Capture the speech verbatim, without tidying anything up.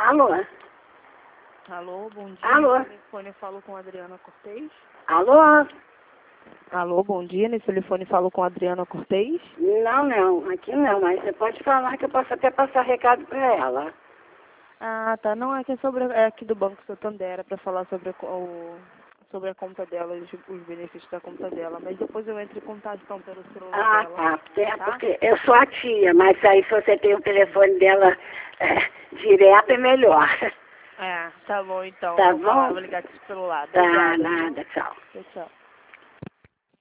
Alô? Alô, bom dia. Alô? Nesse telefone eu falo com a Adriana Cortez. Alô? Alô, bom dia. Nesse telefone falo com a Adriana Cortez. Não, não, aqui não, mas você pode falar que eu posso até passar recado para ela. Ah, tá. Não, é que é, sobre, é aqui do Banco Santander, era para falar sobre, a, o, sobre a conta dela, os, os benefícios da conta dela. Mas depois eu entro em contato então pelo celular Ah, dela. tá. É, Tá? porque eu sou a tia, mas aí se você tem o telefone dela é, direto é melhor. É, tá bom então. Tá Vou falar, bom? vou ligar aqui pro celular. Tá, Obrigada. nada, tchau. Tchau, tchau.